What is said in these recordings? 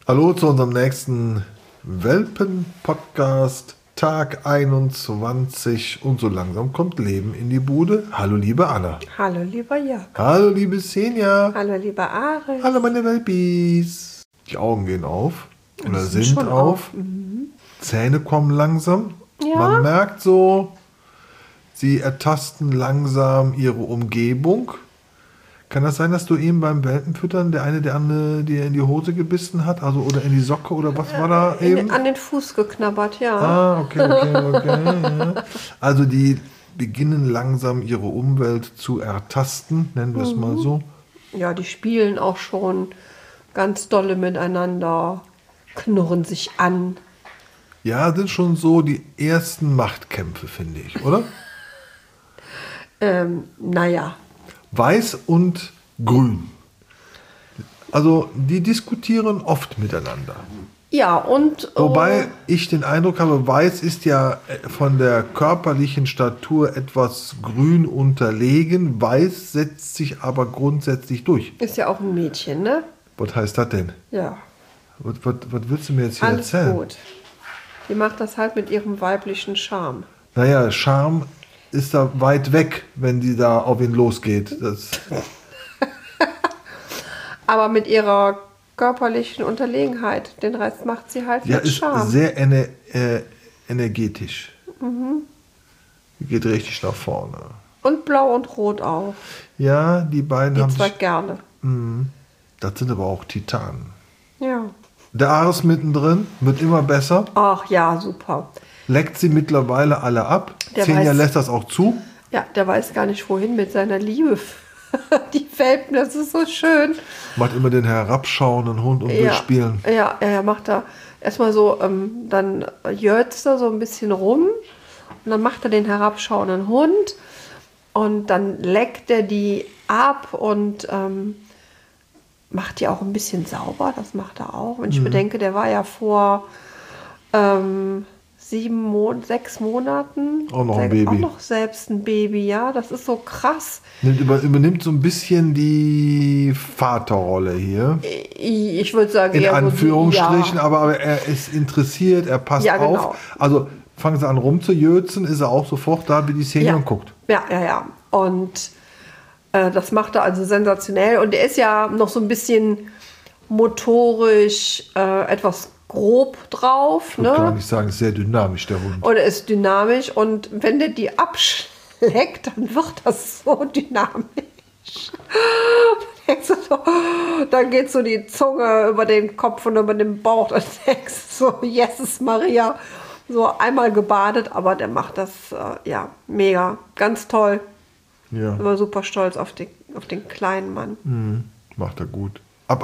Hallo zu unserem nächsten Welpen-Podcast, Tag 21 und so langsam kommt Leben in die Bude. Hallo liebe Anna. Hallo lieber Jörg. Hallo liebe Senja. Hallo lieber Aris. Hallo meine Welpis. Die Augen gehen auf oder sind schon auf. Zähne kommen langsam. Ja. Man merkt so, sie ertasten langsam ihre Umgebung. Kann das sein, dass du eben beim Welpenfüttern der andere dir in die Hose gebissen hat? Also oder in die Socke oder was war da eben? An den Fuß geknabbert, ja. Ah, okay. Ja. Also die beginnen langsam ihre Umwelt zu ertasten, nennen wir es mal so. Ja, die spielen auch schon ganz dolle miteinander, knurren sich an. Ja, sind schon so die ersten Machtkämpfe, finde ich, oder? Naja. Weiß und grün. Also die diskutieren oft miteinander. Ja, und... Wobei ich den Eindruck habe, Weiß ist ja von der körperlichen Statur etwas grün unterlegen. Weiß setzt sich aber grundsätzlich durch. ist ja auch ein Mädchen, ne? Was heißt das denn? Ja. Was willst du mir jetzt hier Alles erzählen? gut. Die macht das halt mit ihrem weiblichen Charme. Naja, Charme ist da weit weg, wenn die da auf ihn losgeht. Das, Aber mit ihrer körperlichen Unterlegenheit, den Rest macht sie halt ja, mit ist Charme. sehr energetisch. Geht richtig nach vorne. Und blau und rot auch. Ja, die beiden Die haben zwei sich... gerne. Das sind aber auch Titanen. Ja. Der Ares mittendrin wird immer besser. Ach ja, super. Leckt sie mittlerweile alle ab. Der Xenia weiß- lässt das auch zu. Ja, der weiß gar nicht, wohin mit seiner Liebe. Die Welpen, das ist so schön. Macht immer den herabschauenden Hund und will Ja, spielen. er macht da erstmal so, dann jörzt er so ein bisschen rum und dann macht er den herabschauenden Hund und dann leckt er die ab und macht die auch ein bisschen sauber, das macht er auch. Und ich bedenke, der war ja vor 6 Monaten Auch noch ein Baby. Auch noch selbst ein Baby, ja, das ist so krass. Übernimmt so ein bisschen die Vaterrolle hier. Ich würde sagen, In eher so Anführungsstrichen, ja. aber er ist interessiert, er passt Ja, genau. auf. Also fangen sie an rumzujötzen, ist er auch sofort da wie die Szene und guckt. Ja. Und das macht er also sensationell. Und er ist ja noch so ein bisschen motorisch etwas grob drauf. Ich würde gar Ne? nicht sagen, ist sehr dynamisch, der Hund. Und er ist dynamisch. Und wenn der die abschlägt, dann wird das so dynamisch. Dann geht so die Zunge über den Kopf und über den Bauch. Dann denkst du so, Jesus Maria. So einmal gebadet, aber der macht das ja mega, ganz toll. Ja, Immer super stolz auf den kleinen Mann. macht er gut. Ab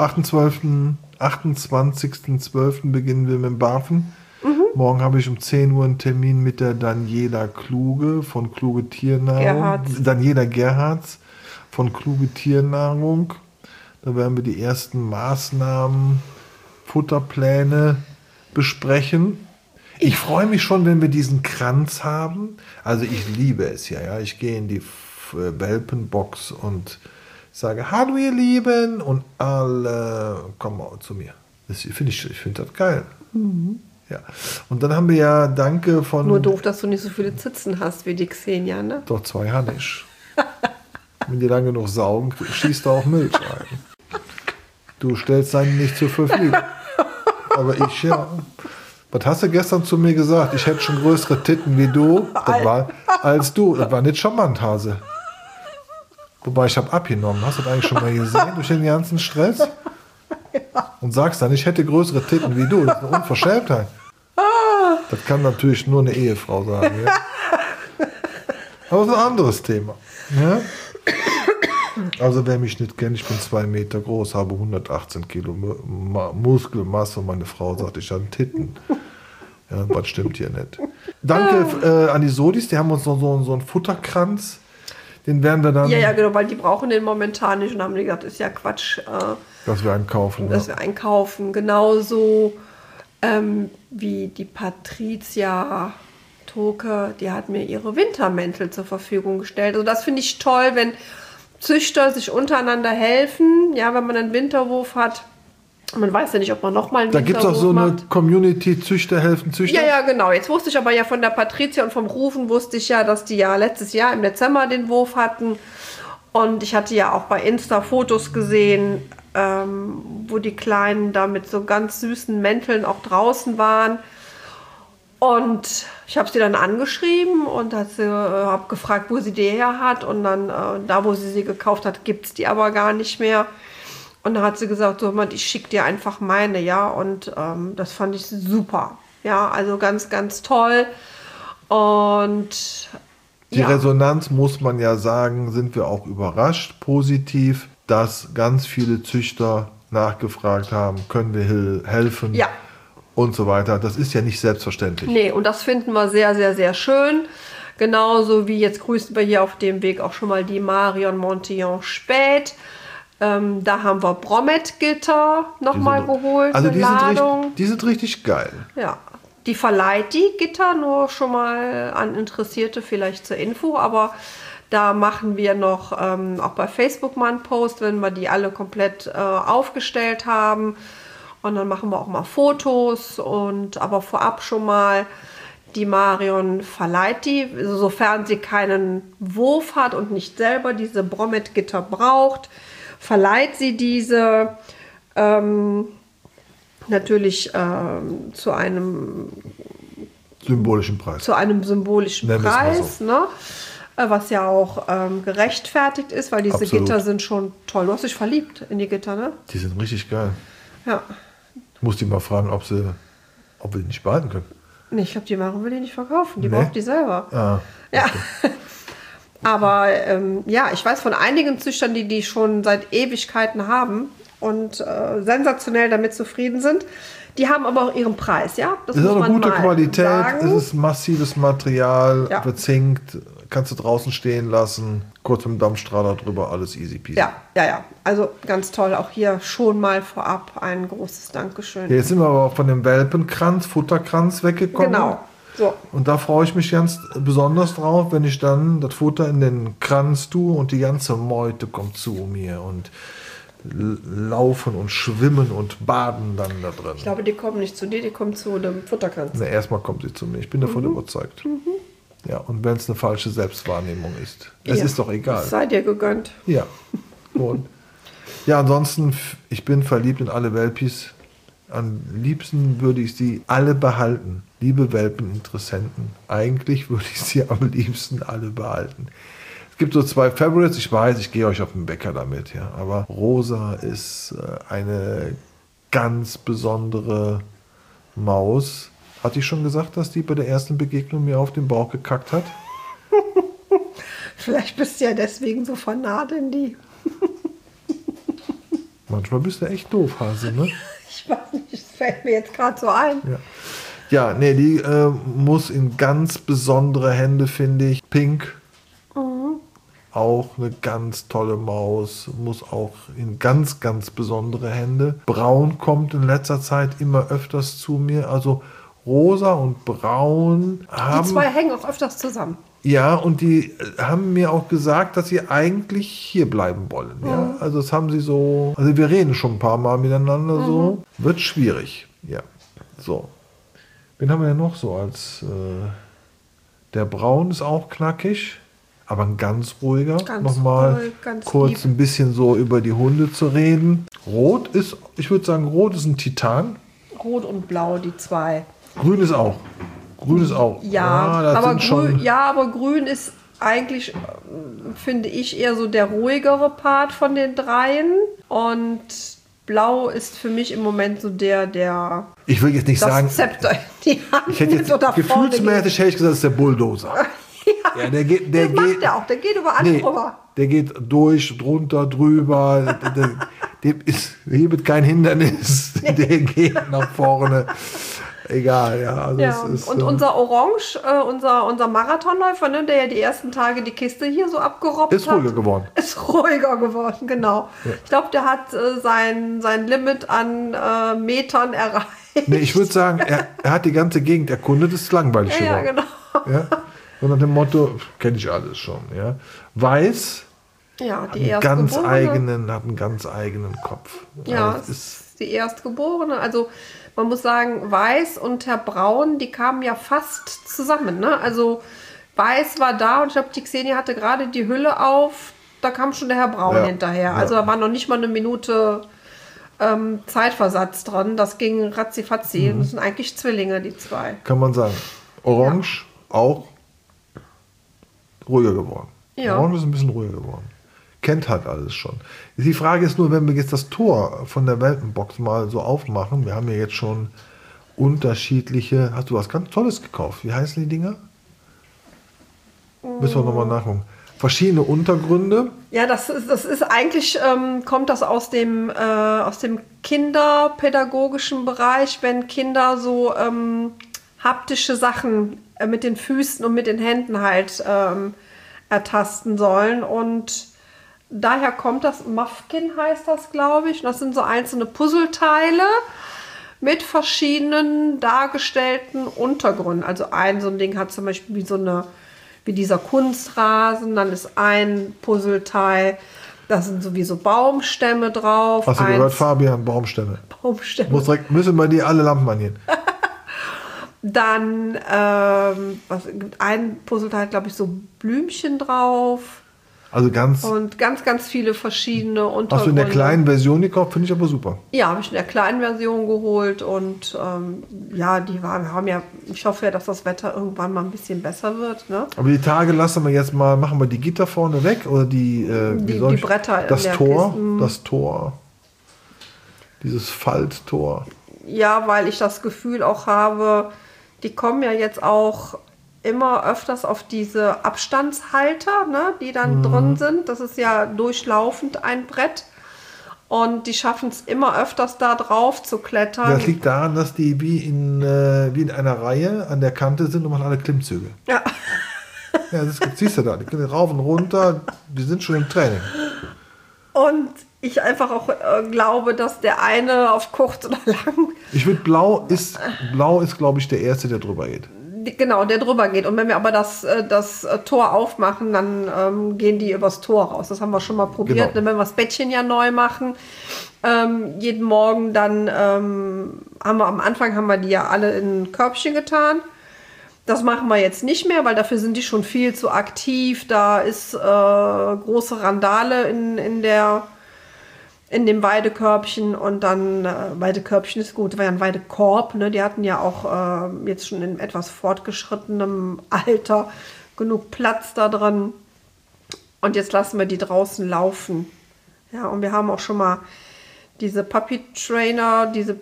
28.12. beginnen wir mit dem Barfen. Morgen habe ich um 10 Uhr einen Termin mit der Daniela Kluge von Kluge Tiernahrung. Gerhards. Daniela Gerhards von Kluge Tiernahrung. Da werden wir die ersten Maßnahmen, Futterpläne besprechen. Ich freue mich schon, wenn wir diesen Kranz haben. Also ich liebe es ja. Ich gehe in die Welpenbox und sage, hallo ihr Lieben, und alle kommen auch zu mir. Ich finde das geil. Ja. Und dann haben wir ja Danke von... Nur doof, dass du nicht so viele Zitzen hast wie die Xenia, ne? Doch, 2 habe ich. Wenn die lang genug saugen, schießt da auch Milch rein. Du stellst deinen nicht zur Verfügung. Aber ich, ja. Was hast du gestern zu mir gesagt? Ich hätte schon größere Titten wie du. Als du. Das war nicht charmant, Hase. Wobei, ich habe abgenommen. Hast du das eigentlich schon mal gesehen durch den ganzen Stress? Und sagst dann, ich hätte größere Titten wie du. Das ist eine Unverschämtheit. Das kann natürlich nur eine Ehefrau sagen. Ja? Aber das ist ein anderes Thema. Ja? Also wer mich nicht kennt, ich bin 2 Meter groß, habe 118 Kilo Muskelmasse und meine Frau sagt, ich habe Titten. Ja, was stimmt hier nicht. Danke an die Sodis, die haben uns noch so einen Futterkranz. Den werden wir dann... Ja, genau, weil die brauchen den momentan nicht und haben die gesagt, ist ja Quatsch, dass wir einkaufen. dass wir einkaufen. Genauso wie die Patricia Toke, die hat mir ihre Wintermäntel zur Verfügung gestellt. Also das finde ich toll, wenn Züchter sich untereinander helfen. Ja, wenn man einen Winterwurf hat, Man weiß ja nicht, ob man nochmal einen Da gibt es auch so Winterruf eine macht. Community, Züchter helfen Züchter. Ja, ja, genau. Jetzt wusste ich aber ja von der Patricia und vom Rufen wusste ich ja, dass die ja letztes Jahr im Dezember den Wurf hatten. Und ich hatte ja auch bei Insta Fotos gesehen, wo die Kleinen da mit so ganz süßen Mänteln auch draußen waren. Und ich habe sie dann angeschrieben und habe gefragt, wo sie die her hat. Und dann, da wo sie gekauft hat, gibt es die aber gar nicht mehr. Und dann hat sie gesagt, so, ich schicke dir einfach meine, ja. Und das fand ich super. Ja, also ganz, ganz toll. Und Die Resonanz, muss man ja sagen, sind wir auch überrascht, positiv, dass ganz viele Züchter nachgefragt haben, können wir helfen Ja. und so weiter. Das ist ja nicht selbstverständlich. Nee, und das finden wir sehr, sehr, sehr schön. Genauso wie jetzt grüßen wir hier auf dem Weg auch schon mal die Marion Montillon Spät. Da haben wir Brommet-Gitter nochmal geholt. Also eine die Ladung. die sind richtig geil. Ja, die verleiht die Gitter nur schon mal an Interessierte, vielleicht zur Info, aber da machen wir noch auch bei Facebook mal einen Post, wenn wir die alle komplett aufgestellt haben. Und dann machen wir auch mal Fotos aber vorab schon mal, die Marion verleiht die, sofern sie keinen Wurf hat und nicht selber diese Brommet-Gitter braucht, verleiht sie diese natürlich zu einem Symbolischen Preis. symbolischen Nennen wir es mal Preis, so. ne? Was ja auch gerechtfertigt ist, weil diese Absolut. Gitter sind schon toll. Du hast dich verliebt in die Gitter, ne? Die sind richtig geil. Ja. Ich muss die mal fragen, ob wir die nicht behalten können. Nee, ich glaube, die Maren will die nicht verkaufen. Die Nee? braucht die selber. Ah, Ja. Aber ja, ich weiß von einigen Züchtern, die schon seit Ewigkeiten haben und sensationell damit zufrieden sind. Die haben aber auch ihren Preis, ja? Das es ist muss auch eine man gute mal Qualität, sagen. es ist massives Material, Ja. bezinkt, kannst du draußen stehen lassen, kurz mit dem Dampfstrahler drüber, alles easy peasy. Ja. Also ganz toll. Auch hier schon mal vorab ein großes Dankeschön. Ja, jetzt sind wir aber auch von dem Welpenkranz, Futterkranz weggekommen. Genau. So. Und da freue ich mich ganz besonders drauf, wenn ich dann das Futter in den Kranz tue und die ganze Meute kommt zu mir und laufen und schwimmen und baden dann da drin. Ich glaube, die kommen nicht zu dir, die kommen zu dem Futterkranz. Na, erstmal kommt sie zu mir. Ich bin davon überzeugt. Ja, und wenn es eine falsche Selbstwahrnehmung ist. Es Ja. ist doch egal. Es sei dir gegönnt. Ja. Und ja, ansonsten, ich bin verliebt in alle Welpis. Am liebsten würde ich sie alle behalten. Liebe Welpeninteressenten, eigentlich würde ich sie am liebsten alle behalten. Es gibt so 2 Favorites, ich weiß, ich gehe euch auf den Bäcker damit, ja. Aber Rosa ist eine ganz besondere Maus. Hatte ich schon gesagt, dass die bei der ersten Begegnung mir auf den Bauch gekackt hat? Vielleicht bist du ja deswegen so vernarrt in die. Manchmal bist du echt doof, Hase, ne? Ich weiß nicht, das fällt mir jetzt gerade so ein. Ja, nee, die muss in ganz besondere Hände, finde ich. Pink, auch eine ganz tolle Maus, muss auch in ganz, ganz besondere Hände. Braun kommt in letzter Zeit immer öfters zu mir. Also Rosa und Braun haben... Die zwei hängen auch öfters zusammen. Ja, und die haben mir auch gesagt, dass sie eigentlich hier bleiben wollen. Ja? Also das haben sie so... Also wir reden schon ein paar Mal miteinander so. Wird schwierig. Ja, so. Wen haben wir denn noch so als... der Braun ist auch knackig, aber ein ganz ruhiger. Ganz Nochmal ruhig, ganz kurz lieb. ein bisschen so über die Hunde zu reden. Rot ist, ich würde sagen, Rot ist ein Titan. Rot und Blau, die zwei. Grün ist auch. Grün ist auch. Ja, das aber sind schon... aber Grün ist eigentlich, finde ich, eher so der ruhigere Part von den dreien. Und Blau ist für mich im Moment so der Ich will jetzt nicht das sagen... Zepter in die Hand Ich hätte jetzt so nach vorne geht. gefühlsmäßig hätte ich gesagt, das ist der Bulldozer. Ja, der geht, Das macht er auch, der geht über alles drüber. der geht durch, drunter, drüber. Dem ist hiermit kein Hindernis. Der geht nach vorne. Egal, ja. Also Ja, es ist, und unser Orange, unser Marathonläufer, ne, der ja die ersten Tage die Kiste hier so abgerobbt ist hat. ruhiger geworden. Ist ruhiger geworden, genau. Ja. Ich glaube, der hat sein Limit an Metern erreicht. Nee, ich würde sagen, er hat die ganze Gegend erkundet, ist langweilig Ja, geworden. genau. Ja? So nach dem Motto, kenne ich alles schon. Ja? Weiß, Ja, hat die einen Erstgeborene. ganz eigenen Kopf. Ja, Also es ist, die Erstgeborene. Also man muss sagen, Weiß und Herr Braun, die kamen ja fast zusammen. Ne? Also Weiß war da und ich glaube, die Xenia hatte gerade die Hülle auf. Da kam schon der Herr Braun hinterher. Ja. Also da war noch nicht mal eine Minute Zeitversatz dran. Das ging ratzifatzi. Das sind eigentlich Zwillinge, die zwei. Kann man sagen. Orange auch ruhiger geworden. Ja. Orange ist ein bisschen ruhiger geworden. Kennt halt alles schon. Die Frage ist nur, wenn wir jetzt das Tor von der Welpenbox mal so aufmachen, wir haben ja jetzt schon unterschiedliche, hast du was ganz Tolles gekauft? Wie heißen die Dinger? Müssen wir nochmal nachgucken. Verschiedene Untergründe. Ja, das ist eigentlich, kommt das aus dem kinderpädagogischen Bereich, wenn Kinder so haptische Sachen mit den Füßen und mit den Händen halt ertasten sollen. Und daher kommt das, Muffkin heißt das, glaube ich. Das sind so einzelne Puzzleteile mit verschiedenen dargestellten Untergründen. Also so ein Ding hat zum Beispiel wie dieser Kunstrasen, dann ist ein Puzzleteil, da sind sowieso Baumstämme drauf. Hast du gehört, Fabian? Baumstämme. Müssen wir die alle Lampen angehen. Dann gibt ein Puzzleteil, glaube ich, so Blümchen drauf. Also ganz viele verschiedene Untergründe. Hast du in der kleinen Version gekauft? Finde ich aber super. Ja, habe ich in der kleinen Version geholt und ich hoffe ja, dass das Wetter irgendwann mal ein bisschen besser wird. Ne? Aber die Tage machen wir die Gitter vorne weg oder die Bretter das Tor, dieses Falttor. Ja, weil ich das Gefühl auch habe, die kommen ja jetzt auch immer öfters auf diese Abstandshalter, ne, die dann drin sind. Das ist ja durchlaufend ein Brett. Und die schaffen es immer öfters da drauf zu klettern. Das liegt daran, dass die wie in einer Reihe an der Kante sind und machen alle Klimmzüge. Ja. Ja, das siehst du da. Die können rauf und runter, die sind schon im Training. Und ich einfach auch glaube, dass der eine auf kurz oder lang... Ich würde Blau ist, glaube ich, der Erste, der drüber geht. Genau, der drüber geht. Und wenn wir aber das Tor aufmachen, dann gehen die übers Tor raus. Das haben wir schon mal probiert. Genau. Und wenn wir das Bettchen ja neu machen, jeden Morgen, dann haben wir die ja alle in ein Körbchen getan. Das machen wir jetzt nicht mehr, weil dafür sind die schon viel zu aktiv. Da ist große Randale in dem Weidekörbchen und dann, Weidekörbchen ist gut, war ja ein Weidekorb, ne? Die hatten ja auch jetzt schon in etwas fortgeschrittenem Alter genug Platz da drin und jetzt lassen wir die draußen laufen. Ja, und wir haben auch schon mal diese Puppy-Trainer, diese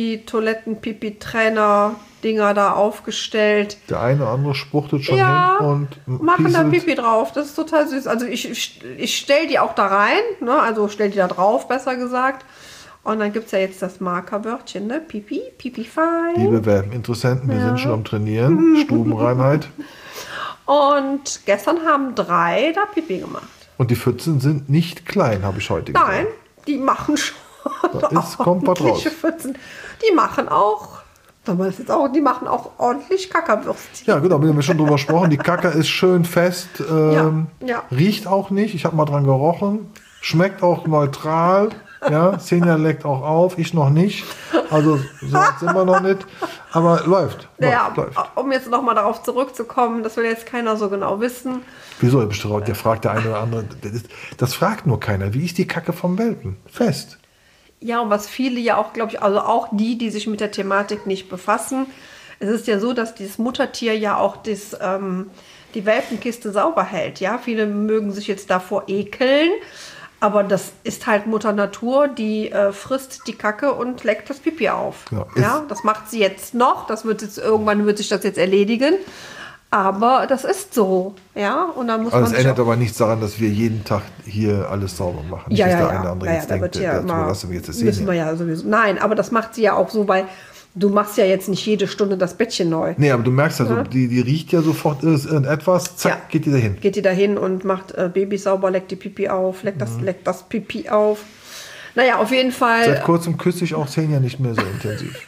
Pipi-Toiletten-Pipi-Trainer-Dinger da aufgestellt. Der eine oder andere spuchtet schon hin und machen da Pipi drauf. Das ist total süß. Also ich stelle die auch da rein, ne? Also stelle die da drauf, besser gesagt. Und dann gibt es ja jetzt das Markerwörtchen, ne? Pipi, Pipi fein. Liebe Welpeninteressenten, wir sind schon am Trainieren. Stubenreinheit. Und gestern haben 3 da Pipi gemacht. Und die Pfützen sind nicht klein, habe ich heute gesehen. Nein, die machen schon kommt was raus. Pfützen. Die machen auch, die machen auch ordentlich Kackerwürstchen. Ja, genau, wir haben schon drüber gesprochen. Die Kacke ist schön fest, ja. Riecht auch nicht. Ich habe mal dran gerochen. Schmeckt auch neutral. Ja, Xenia leckt auch auf, ich noch nicht. Also so weit sind wir noch nicht. Aber läuft. Um jetzt nochmal darauf zurückzukommen, das will jetzt keiner so genau wissen. Wieso? Der fragt der eine oder andere. Das fragt nur keiner. Wie ist die Kacke vom Welpen? Fest. Ja, und was viele ja auch, glaube ich, also auch die sich mit der Thematik nicht befassen. Es ist ja so, dass dieses Muttertier ja auch die Welpenkiste sauber hält. Ja, viele mögen sich jetzt davor ekeln. Aber das ist halt Mutter Natur, die frisst die Kacke und leckt das Pipi auf. Ja, das macht sie jetzt noch. Irgendwann wird sich das jetzt erledigen. Aber das ist so. Ja, und dann muss das ändert aber nichts daran, dass wir jeden Tag hier alles sauber machen. Nicht, dass der eine oder andere jetzt denkt, müssen wir ja sowieso. Nein, aber das macht sie ja auch so, weil du machst ja jetzt nicht jede Stunde das Bettchen neu. Nee, aber du merkst ja, so, die riecht ja sofort irgendetwas, zack, geht die dahin. Geht die dahin und macht Baby sauber, leckt die Pipi auf, leckt das Pipi auf. Naja, auf jeden Fall. Seit kurzem küsse ich auch Xenia nicht mehr so intensiv.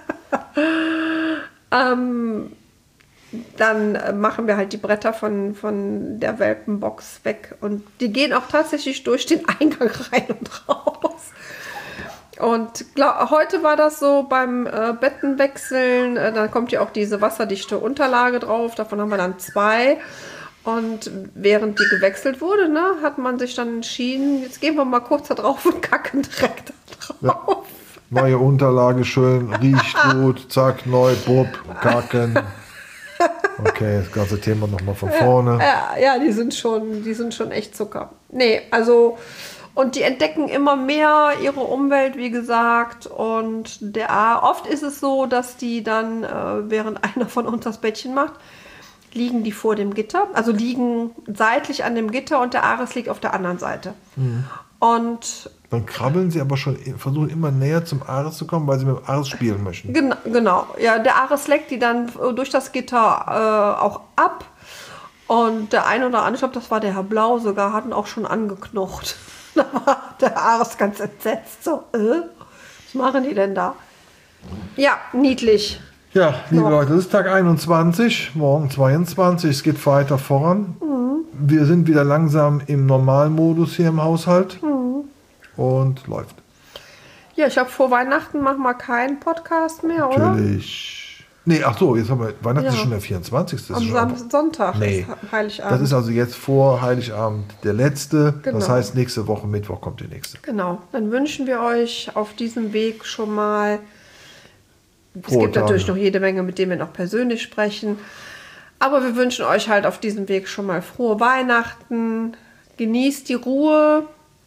Dann machen wir halt die Bretter von der Welpenbox weg und die gehen auch tatsächlich durch den Eingang rein und raus. Und heute war das so beim Bettenwechseln, dann kommt ja auch diese wasserdichte Unterlage drauf, davon haben wir dann 2. Und während die gewechselt wurde, ne, hat man sich dann entschieden, jetzt gehen wir mal kurz da drauf und kacken direkt da drauf. Ja. Neue Unterlage, schön, riecht gut, zack, neu, bub, kacken. Okay, das ganze Thema nochmal von vorne. Ja, die sind schon echt Zucker. Nee, also, und die entdecken immer mehr ihre Umwelt, wie gesagt. Und oft ist es so, dass die dann, während einer von uns das Bettchen macht, liegen die vor dem Gitter, also liegen seitlich an dem Gitter und der Ares liegt auf der anderen Seite. Und dann krabbeln sie aber schon, versuchen immer näher zum Ares zu kommen, weil sie mit dem Ares spielen möchten. Genau. Ja, der Ares leckt die dann durch das Gitter auch ab. Und der eine oder andere, ich glaube, das war der Herr Blau sogar, hatten auch schon angeknocht. Da war der Ares ganz entsetzt. So, was machen die denn da? Ja, niedlich. Ja, liebe Leute, das ist Tag 21, morgen 22, es geht weiter voran. Wir sind wieder langsam im Normalmodus hier im Haushalt und läuft. Ja, ich glaube, vor Weihnachten machen wir keinen Podcast mehr, oder? Natürlich. Nee, ach so, jetzt haben wir, Weihnachten ist schon der 24. Das Am Sonntag nee, ist Heiligabend. das ist also jetzt vor Heiligabend der letzte. Genau. Das heißt, nächste Woche, Mittwoch kommt die nächste. Genau, dann wünschen wir euch auf diesem Weg schon mal. Es Frohe gibt natürlich Tage. noch jede Menge, mit denen wir noch persönlich sprechen. Aber wir wünschen euch halt auf diesem Weg schon mal frohe Weihnachten. Genießt die Ruhe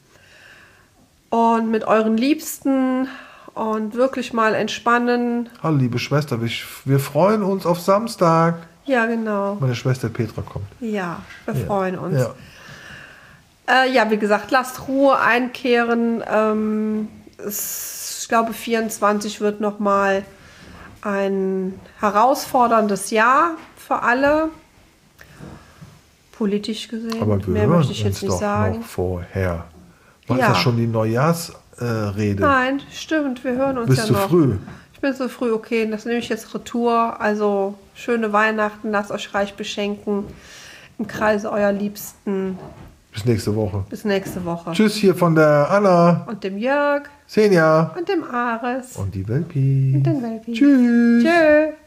und mit euren Liebsten und wirklich mal entspannen. Hallo, liebe Schwester, wir freuen uns auf Samstag. Ja, genau. Meine Schwester Petra kommt. Ja, wir freuen uns. Ja. Ja, wie gesagt, lasst Ruhe einkehren. Ich glaube, 24 wird nochmal ein herausforderndes Jahr für alle. Politisch gesehen. Aber wir Mehr hören möchte ich uns jetzt nicht doch sagen. noch vorher. War Ja. das schon die Neujahrsrede? Nein, stimmt, wir hören uns Bist ja du noch. früh? Ich bin so früh, okay, das nehme ich jetzt Retour. Also schöne Weihnachten, lasst euch reich beschenken im Kreise eurer Liebsten. Bis nächste Woche. Bis nächste Woche. Tschüss hier von der Anna, Und dem Jörg Senja und dem Ares und die Welpi. und den Welpi. Tschüss. Tschö.